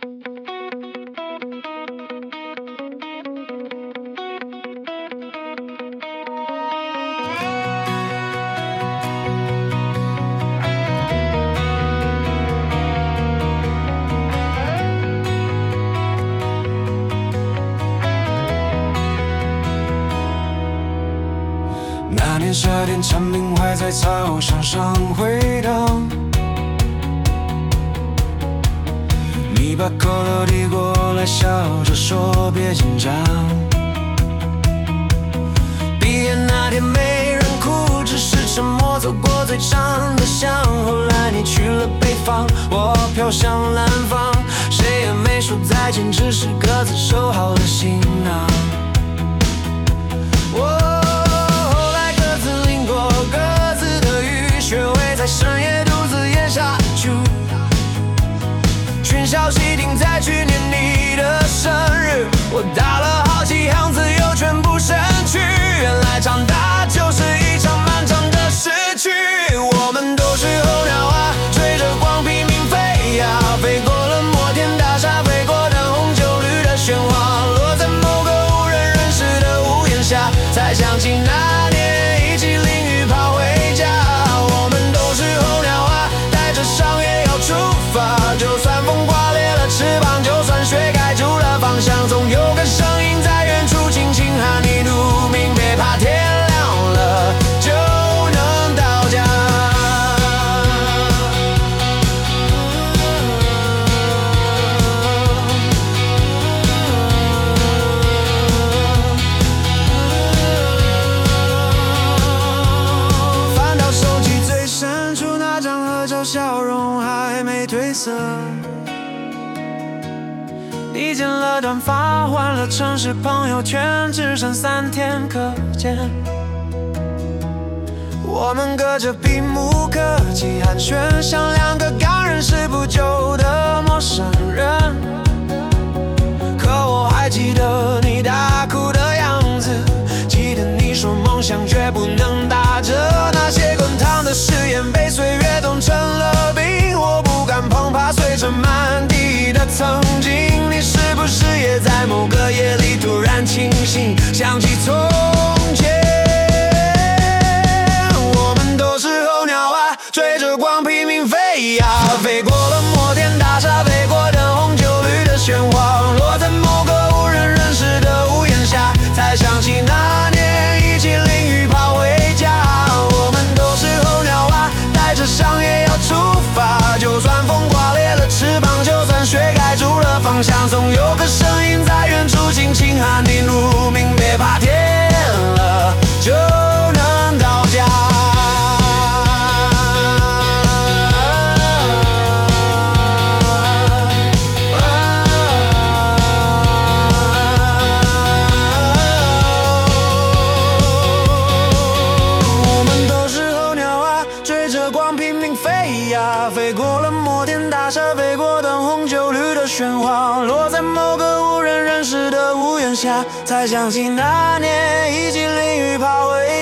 那年夏天，蝉鸣还在草场上回荡，你把可乐递过来，笑着说别紧张。毕业那天没人哭，只是沉默走过最长的巷。后来你去了北方，我飘向南方，谁也没说再见，只是各自收好了行囊。在深夜独自咽下去，群消息停在去年你的生日，我打了好几行字又全部删去，原来长大就是一场漫长的失去。我们都是候鸟啊，追着光拼命飞呀，飞过了摩天大厦，飞过灯红酒绿的喧哗，落在某个无人认识的屋檐下，才想起那年一起淋雨跑回家。上也要出发，就算风刮裂了翅膀，就算雪盖住了方向，总有个声音在远处轻轻喊你入眠，别怕天亮了就能到家。翻到手机最深处那张合照，笑容还没褪色，你剪了短发，换了城市朋友圈，只剩3天可见。我们隔着屏幕科技寒暄，像两个刚认识不久的陌生人。可我还记得你大哭的样子，记得你说梦想绝不能打折，那些滚烫的誓言被岁月冻成了冰，我不敢碰，怕碎成满地的曾经。你是不是也在某个夜里突然清醒，想起从前？我们都是候鸟啊，追着光拼命飞呀，飞过了摩天大厦，飞过灯红酒绿的喧哗，落在某个无人认识的屋檐下，才想起那年一起淋雨跑回家。我们都是候鸟啊，带着伤也要出发，就算风刮裂了翅膀，就算雪盖住了方向，总有个声音在远处轻轻喊你入眠，别怕天了就能到家。飞过了摩天大厦，飞过灯红酒绿的喧哗，落在某个无人认识的屋檐下，才想起那年一起淋雨跑回